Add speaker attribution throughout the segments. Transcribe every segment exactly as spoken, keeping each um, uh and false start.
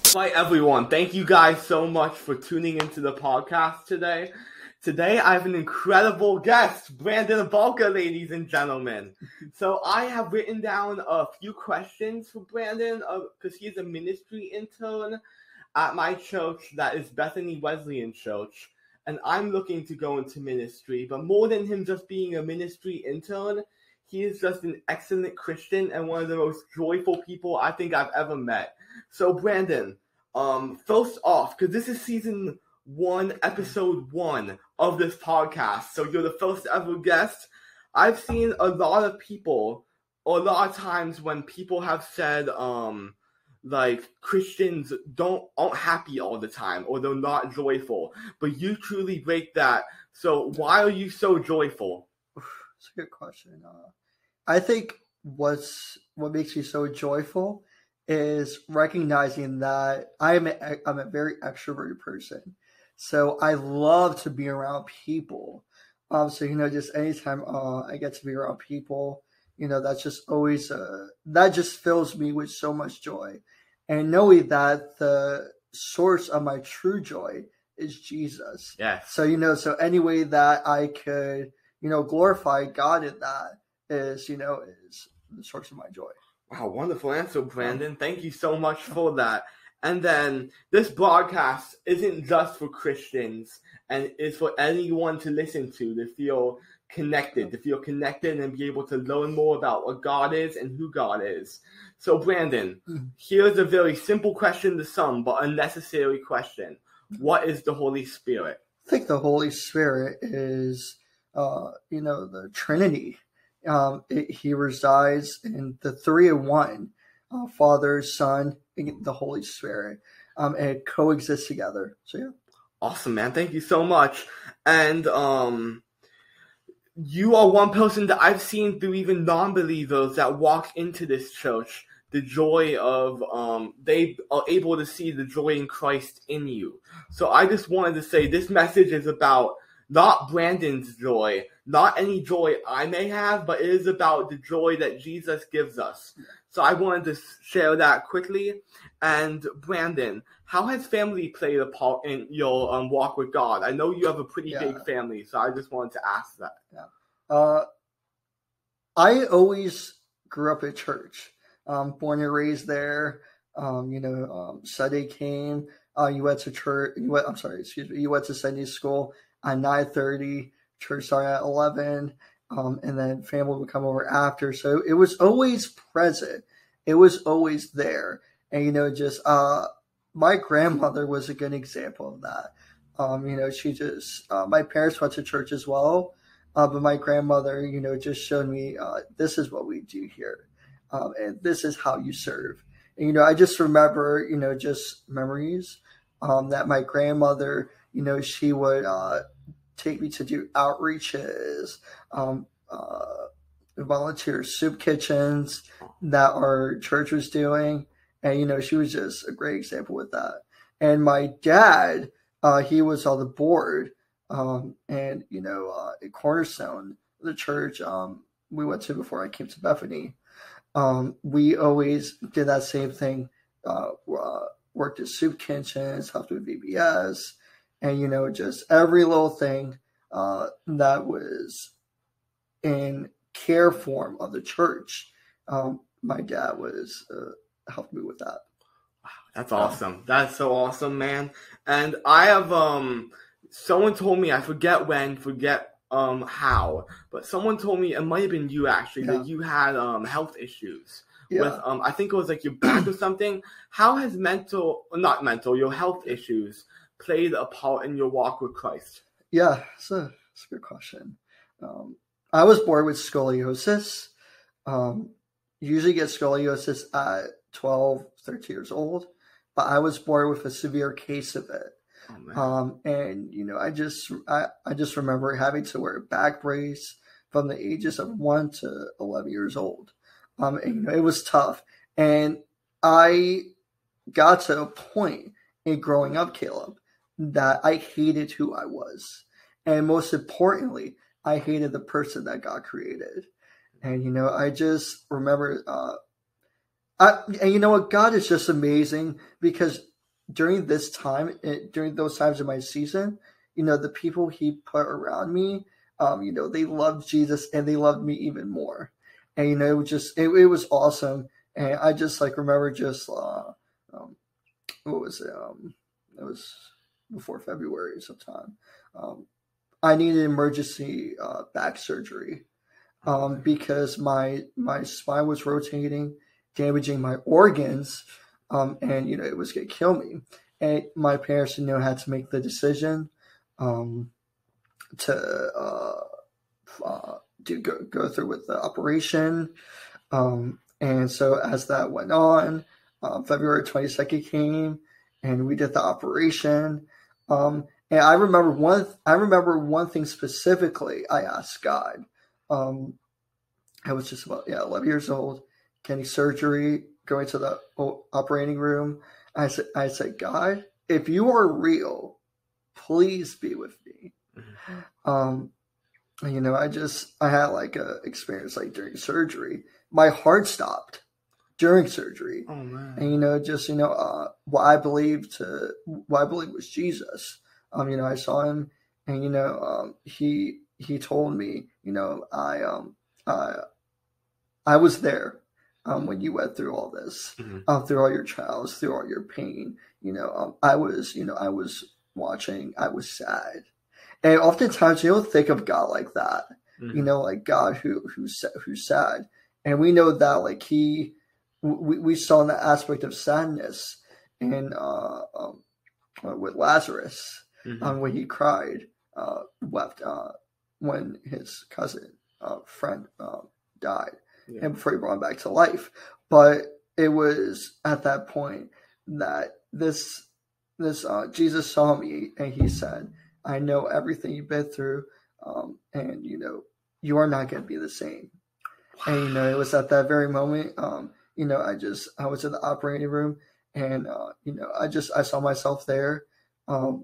Speaker 1: Hi everyone, thank you guys so much for tuning into the podcast today. Today I have an incredible guest, Brandon Balka, ladies and gentlemen. So I have written down a few questions for Brandon because uh, he's a ministry intern at my church, that is Bethany Wesleyan Church, and I'm looking to go into ministry. But more than him just being a ministry intern, he is just an excellent Christian and one of the most joyful people I think I've ever met. So Brandon, um, first off, because this is season one, episode one of this podcast, so you're the first ever guest. I've seen a lot of people, or a lot of times when people have said, um, like Christians don't aren't happy all the time, or they're not joyful. But you truly break that. So why are you so joyful?
Speaker 2: It's a good question. Uh, I think what's what makes me so joyful is recognizing that I'm a, I'm a very extroverted person. So I love to be around people. Um, so, you know, just anytime uh, I get to be around people, you know, that's just always, uh, that just fills me with so much joy. And knowing that the source of my true joy is Jesus.
Speaker 1: Yeah.
Speaker 2: So, you know, so any way that I could, you know, glorify God in that is, you know, is the source of my joy.
Speaker 1: Wow, wonderful answer, Brandon. Thank you so much for that. And then this broadcast isn't just for Christians, and it's for anyone to listen to, to feel connected, to feel connected and be able to learn more about what God is and who God is. So, Brandon, here's a very simple question to some, but a necessary question. What is the Holy Spirit?
Speaker 2: I think the Holy Spirit is, uh, you know, the Trinity. Um, it, he resides in the three in one, uh, Father, Son, and the Holy Spirit, um, and it coexists together. So, yeah.
Speaker 1: Awesome, man. Thank you so much. And um, you are one person that I've seen through even non-believers that walk into this church, the joy of, um, they are able to see the joy in Christ in you. So I just wanted to say this message is about not Brandon's joy, not any joy I may have, but it is about the joy that Jesus gives us. So I wanted to share that quickly. And Brandon, how has family played a part in your um, walk with God? I know you have a pretty
Speaker 2: Yeah.
Speaker 1: big family, so I just wanted to ask that.
Speaker 2: Yeah. Uh, I always grew up at church. Um, born and raised there. Um, you know, um, Sunday came. Uh, you went to church. You went. I'm sorry. Excuse me. You went to Sunday school at nine thirty. Church started at eleven. Um, and then family would come over after. So it was always present. It was always there. And, you know, just, uh, my grandmother was a good example of that. Um, you know, she just, uh, my parents went to church as well. Uh, but my grandmother, you know, just showed me, uh, this is what we do here. Um, and this is how you serve. And, you know, I just remember, you know, just memories, um, that my grandmother, you know, she would, uh, take me to do outreaches, um, uh, volunteer soup kitchens that our church was doing. And, you know, she was just a great example with that. And my dad, uh, he was on the board, um, and, you know, uh, at Cornerstone, the church, um, we went to before I came to Bethany. Um, we always did that same thing, uh, uh worked at soup kitchens, helped with V B S, and, you know, just every little thing uh, that was in care form of the church. Um, my dad was uh, helped me with that.
Speaker 1: Wow, that's awesome. That's so awesome, man. And I have um, someone told me, I forget when, forget um how, but someone told me, it might have been you actually, yeah. that you had um health issues. Yeah. With um, I think it was like your back or something. How has mental, not mental, your health issues played a part in your walk with Christ?
Speaker 2: Yeah, it's a, it's a good question. Um, I was born with scoliosis. Um, you usually get scoliosis at twelve, thirteen years old, but I was born with a severe case of it. Oh, um, and, you know, I just, I, I just remember having to wear a back brace from the ages of one to eleven years old. Um, and, you know, it was tough. And I got to a point in growing up, Caleb, that I hated who I was. And most importantly, I hated the person that God created. And, you know, I just remember, uh, I, and you know what? God is just amazing because during this time, it, during those times of my season, you know, the people he put around me, um, you know, they loved Jesus and they loved me even more. And, you know, it was just, it, it was awesome. And I just like remember just, uh, um, what was it? Um, it was before February sometime. Um, I needed emergency uh, back surgery um, because my my spine was rotating, damaging my organs, um, and you know it was going to kill me. And my parents, you know, had to make the decision um, to uh, uh, do go, go through with the operation. Um, and so as that went on, uh, February twenty-second came, and we did the operation. Um, and I remember one. I remember one thing specifically. I asked God. Um, I was just about yeah eleven years old, getting surgery, going to the operating room. I said, I said, God, if you are real, please be with me. Mm-hmm. Um, and, you know, I just I had like a experience like during surgery, my heart stopped during surgery.
Speaker 1: Oh man!
Speaker 2: And you know, just you know, uh, what I believed to what I believe was Jesus. Um, you know, I saw him, and you know, um, he he told me, you know, I um, I I was there um, when you went through all this, mm-hmm. um, through all your trials, through all your pain. You know, um, I was, you know, I was watching. I was sad, and oftentimes you don't think of God like that. Mm-hmm. You know, like God who who's who's sad, and we know that like he. We we saw that aspect of sadness in uh, um, with Lazarus, mm-hmm. um, when he cried, uh, wept uh, when his cousin uh, friend uh, died, yeah. and before he brought him back to life. But it was at that point that this this uh, Jesus saw me and he said, "I know everything you've been through, um, and you know you are not going to be the same." Wow. And you know it was at that very moment. Um, You know, I just, I was in the operating room and, uh, you know, I just, I saw myself there. Um,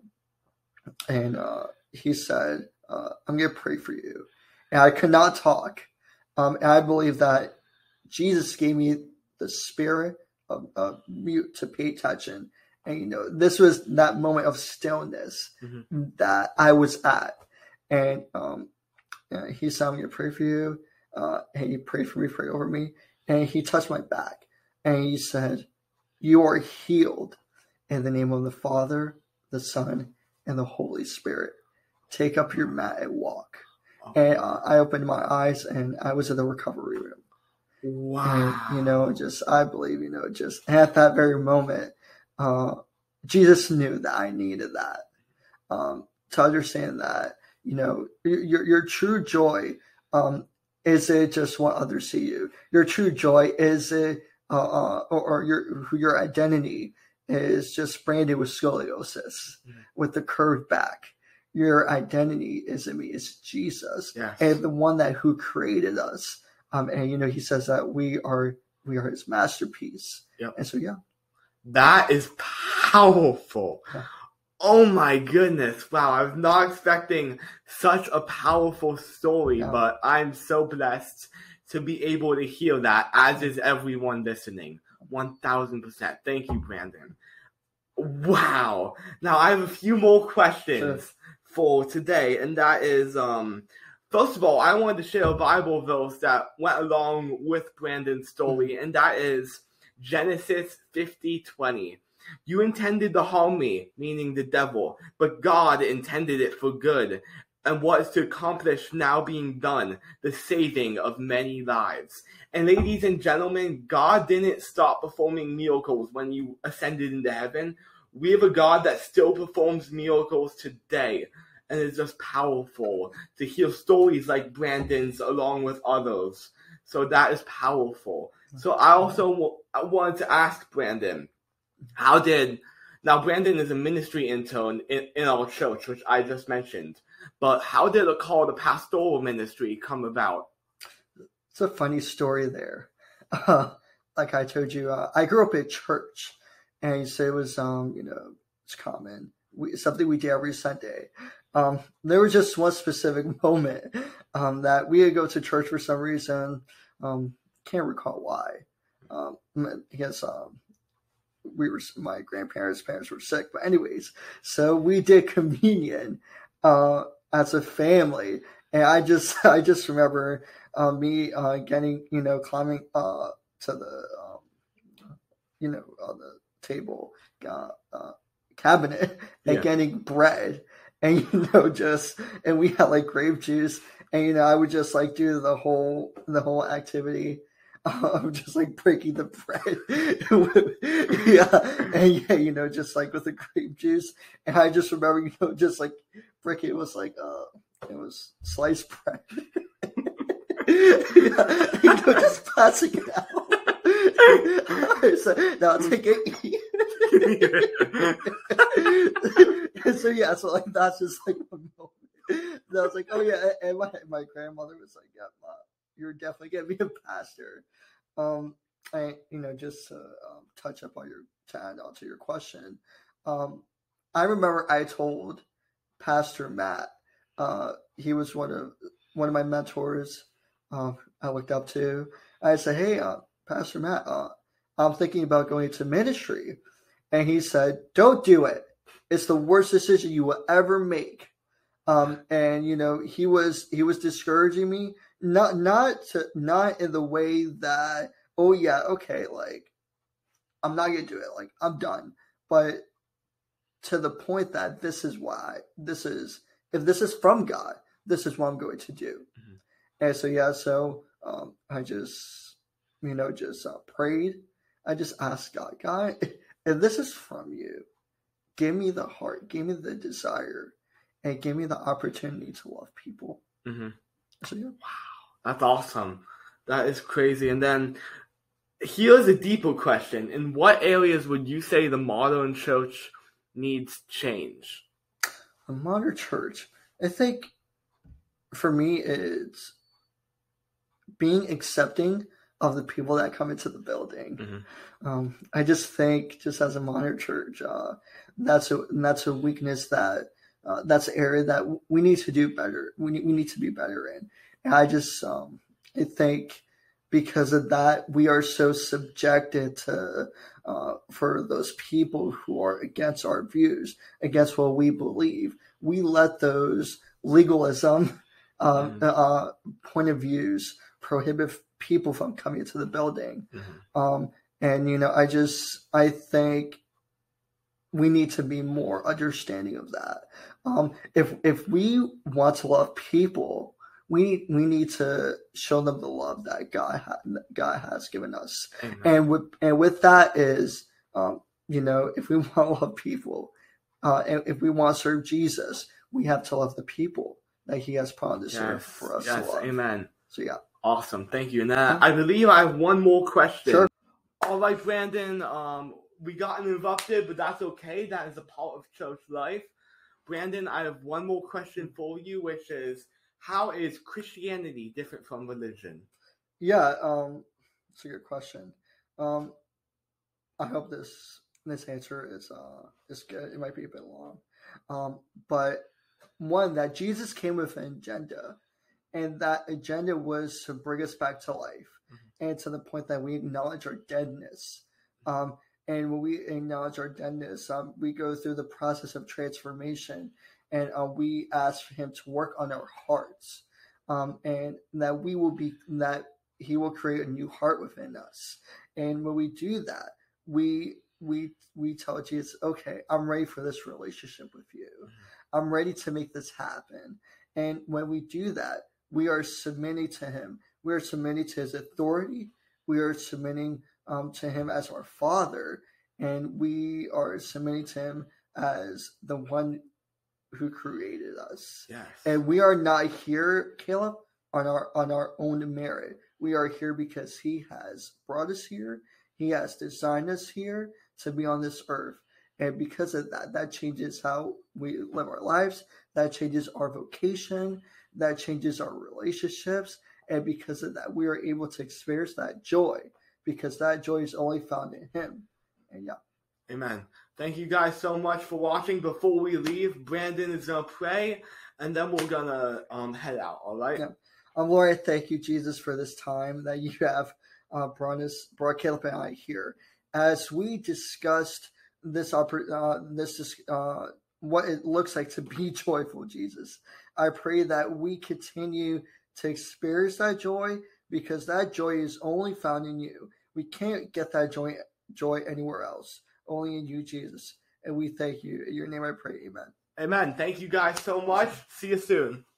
Speaker 2: and uh, he said, uh, I'm going to pray for you. And I could not talk. Um, and I believe that Jesus gave me the spirit of, of mute to pay attention. And, you know, this was that moment of stillness mm-hmm. that I was at. And um, he said, I'm going to pray for you. Uh, and he prayed for me, prayed over me. And he touched my back and he said, you are healed in the name of the Father, the Son, and the Holy Spirit. Take up your mat and walk. Oh. And uh, I opened my eyes and I was in the recovery room.
Speaker 1: Wow.
Speaker 2: And, you know, just, I believe, you know, just at that very moment, uh, Jesus knew that I needed that. Um, to understand that, you know, your, your true joy, um, is it just what others see you? Your true joy is it, uh, uh, or, or your your identity is just branded with scoliosis, mm-hmm. with the curved back. Your identity is in me, is Jesus,
Speaker 1: yes.
Speaker 2: and the one that who created us. Um, and you know, he says that we are we are his masterpiece.
Speaker 1: Yep.
Speaker 2: And so, yeah,
Speaker 1: that is powerful. Yeah. Oh my goodness. Wow. I was not expecting such a powerful story, yeah. but I'm so blessed to be able to hear that, as is everyone listening. one thousand percent. Thank you, Brandon. Wow. Now I have a few more questions sure. for today, and that is, um, first of all, I wanted to share a Bible verse that went along with Brandon's story, mm-hmm. and that is Genesis fifty twenty. You intended to harm me, meaning the devil, but God intended it for good, and what is to accomplish now being done, the saving of many lives. And ladies and gentlemen, God didn't stop performing miracles when you ascended into heaven. We have a God that still performs miracles today, and it's just powerful to hear stories like Brandon's along with others. So that is powerful. So I also w- I wanted to ask Brandon, how did, now Brandon is a ministry intern in, in our church, which I just mentioned, but how did a call to pastoral ministry come about?
Speaker 2: It's a funny story there. Uh, like I told you, uh, I grew up at church, and you say it was, um, you know, it's common, we, something we did every Sunday. Um, there was just one specific moment um, that we would go to church for some reason. Um, can't recall why. Um, I guess um, we were my grandparents' parents were sick, but anyways, so we did communion uh, as a family, and I just I just remember uh, me uh, getting you know climbing uh, to the um, you know on the table uh, uh, cabinet and
Speaker 1: Yeah.
Speaker 2: getting bread, and you know just and we had like grape juice, and you know I would just like do the whole the whole activity. I'm just like breaking the bread. yeah. And yeah, you know, just like with the grape juice. And I just remember, you know, just like breaking it was like, uh, it was sliced bread. yeah, you know, just passing it out. so now take it. and so, yeah, so like that's just like a moment. And I was like, oh, yeah. And my, my grandmother was like, yeah, Mom, you're definitely going to be a pastor. Um, I, you know, just to um, touch up on your, to add on to your question, um, I remember I told Pastor Matt, uh, he was one of one of my mentors uh, I looked up to. I said, hey, uh, Pastor Matt, uh, I'm thinking about going to ministry. And he said, don't do it. It's the worst decision you will ever make. Um, and you know, he was he was discouraging me. Not not to, not in the way that, oh yeah, okay, like I'm not gonna do it, like I'm done. But to the point that this is why this is if this is from God, this is what I'm going to do. Mm-hmm. And so yeah, so um, I just you know just uh, prayed. I just asked God, God, if this is from you, give me the heart, give me the desire, and give me the opportunity to love people.
Speaker 1: Mm-hmm.
Speaker 2: So yeah.
Speaker 1: Wow. That's awesome. That is crazy. And then here's a deeper question. In what areas would you say the modern church needs change?
Speaker 2: A modern church, I think for me, it's being accepting of the people that come into the building. Mm-hmm. Um, I just think, just as a modern church, uh, that's a that's a weakness that uh, that's an area that we need to do better. We need, we need to be better in. And I just, um, I think because of that, we are so subjected to, uh, for those people who are against our views, against what we believe. We let those legalism uh, mm-hmm. uh, point of views prohibit people from coming into the building. Mm-hmm. Um, and, you know, I just, I think we need to be more understanding of that. Um, if, if we want to love people, We we need to show them the love that God ha- God has given us, Amen. and with and with that is, um, you know, if we want to love people, uh, and if we want to serve Jesus, we have to love the people that He has put on this
Speaker 1: yes.
Speaker 2: earth for us
Speaker 1: yes.
Speaker 2: to love.
Speaker 1: Amen.
Speaker 2: So yeah,
Speaker 1: awesome. Thank you. And uh, I believe I have one more question.
Speaker 2: Sure.
Speaker 1: All right, Brandon. Um, we got interrupted, but that's okay. That is a part of church life. Brandon, I have one more question for you, which is, how is Christianity different from religion?
Speaker 2: Yeah, um, that's a good question. Um, I hope this this answer is uh is good. It might be a bit long, um, but one, that Jesus came with an agenda, and that agenda was to bring us back to life, mm-hmm. and to the point that we acknowledge our deadness. Um, and when we acknowledge our deadness, um, we go through the process of transformation. And uh, we ask for Him to work on our hearts, um, and that we will be that He will create a new heart within us. And when we do that, we we we tell Jesus, "Okay, I'm ready for this relationship with you. Mm-hmm. I'm ready to make this happen." And when we do that, we are submitting to Him. We are submitting to His authority. We are submitting um, to Him as our Father, and we are submitting to Him as the one who created us.
Speaker 1: Yes.
Speaker 2: And we are not here, Caleb, on our on our own merit. We are here because He has brought us here. He has designed us here to be on this earth. And because of that, that changes how we live our lives. That changes our vocation. That changes our relationships. And because of that, we are able to experience that joy, because that joy is only found in Him. And yeah.
Speaker 1: Amen. Thank you guys so much for watching. Before we leave, Brandon is going to pray, and then we're going to um, head out, all right?
Speaker 2: Yeah. Um, Lord, I thank you, Jesus, for this time that you have uh, brought us, brought Caleb and I here. as we discussed this, uh, this uh, what it looks like to be joyful, Jesus. I pray that we continue to experience that joy, because that joy is only found in you. We can't get that joy, joy anywhere else, only in you, Jesus. And we thank you. In your name I pray, amen.
Speaker 1: Amen. Thank you guys so much. See you soon.